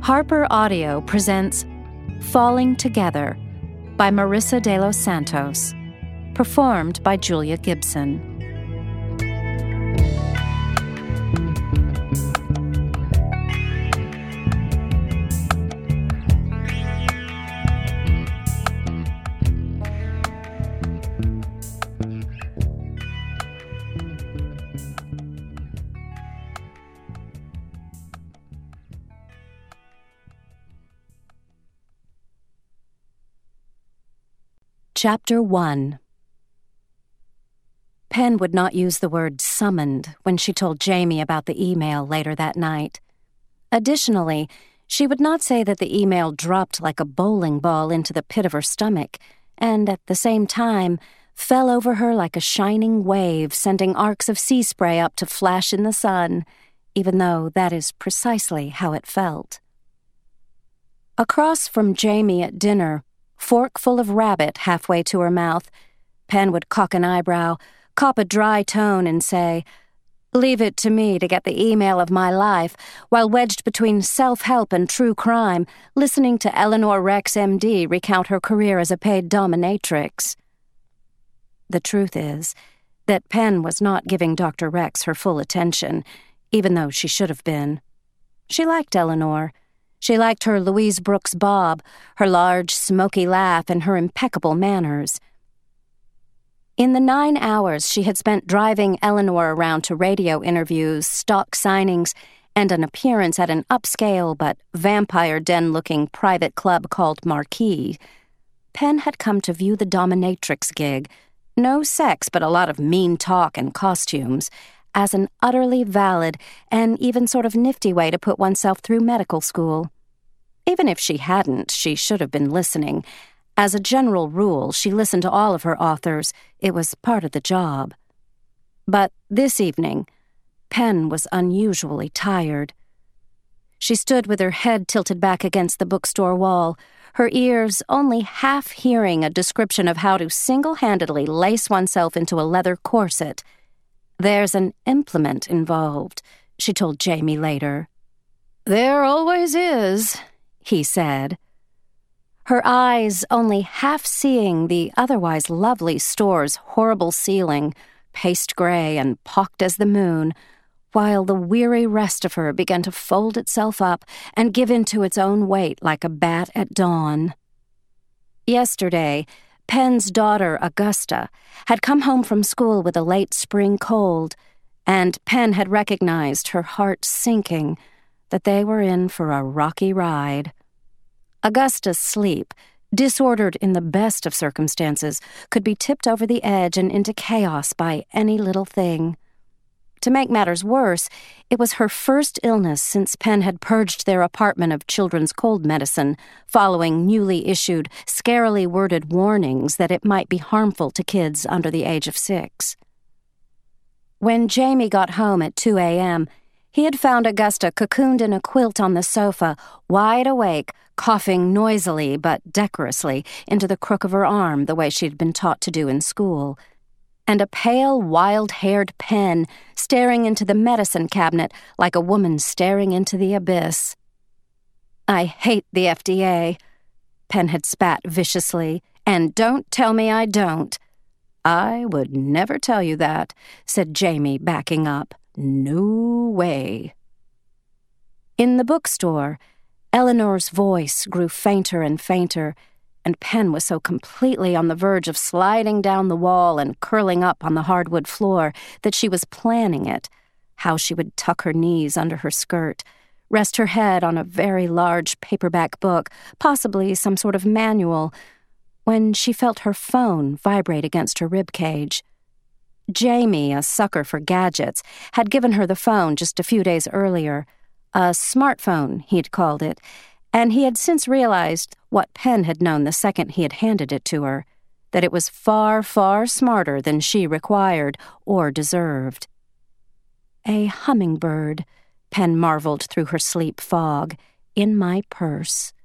Harper Audio presents Falling Together by Marissa de los Santos, performed by Julia Gibson. Chapter 1. Pen would not use the word summoned when she told Jamie about the email later that night. Additionally, she would not say that the email dropped like a bowling ball into the pit of her stomach, and at the same time fell over her like a shining wave, sending arcs of sea spray up to flash in the sun, even though that is precisely how it felt. Across from Jamie at dinner, fork full of rabbit halfway to her mouth, Pen would cock an eyebrow, cop a dry tone, and say, "Leave it to me to get the email of my life," while wedged between self-help and true crime, listening to Eleanor Rex, M.D., recount her career as a paid dominatrix. The truth is that Pen was not giving Dr. Rex her full attention, even though she should have been. She liked Eleanor. She liked her Louise Brooks bob, her large, smoky laugh, and her impeccable manners. In the 9 hours she had spent driving Eleanor around to radio interviews, stock signings, and an appearance at an upscale but vampire den-looking private club called Marquis, Pen had come to view the dominatrix gig, no sex but a lot of mean talk and costumes, as an utterly valid and even sort of nifty way to put oneself through medical school. Even if she hadn't, she should have been listening. As a general rule, she listened to all of her authors. It was part of the job. But this evening, Pen was unusually tired. She stood with her head tilted back against the bookstore wall, her ears only half hearing a description of how to single-handedly lace oneself into a leather corset. "There's an implement involved," she told Jamie later. "There always is," he said. Her eyes only half seeing the otherwise lovely store's horrible ceiling, paste gray and pocked as the moon, while the weary rest of her began to fold itself up and give in to its own weight like a bat at dawn. Yesterday, Pen's daughter, Augusta, had come home from school with a late spring cold, and Pen had recognized, her heart sinking, that they were in for a rocky ride. Augusta's sleep, disordered in the best of circumstances, could be tipped over the edge and into chaos by any little thing. To make matters worse, it was her first illness since Pen had purged their apartment of children's cold medicine, following newly issued, scarily worded warnings that it might be harmful to kids under the age of 6. When Jamie got home at 2 a.m., he had found Augusta cocooned in a quilt on the sofa, wide awake, coughing noisily but decorously into the crook of her arm the way she'd been taught to do in school, and a pale, wild-haired Pen staring into the medicine cabinet like a woman staring into the abyss. "I hate the FDA," Pen had spat viciously, "and don't tell me I don't." "I would never tell you that," said Jamie, backing up. "No way." In the bookstore, Eleanor's voice grew fainter and fainter, and Pen was so completely on the verge of sliding down the wall and curling up on the hardwood floor that she was planning it, how she would tuck her knees under her skirt, rest her head on a very large paperback book, possibly some sort of manual, when she felt her phone vibrate against her ribcage. Jamie, a sucker for gadgets, had given her the phone just a few days earlier, a smartphone, he'd called it, and he had since realized what Pen had known the second he had handed it to her, that it was far, far smarter than she required or deserved. "A hummingbird," Pen marveled through her sleep fog, "in my purse."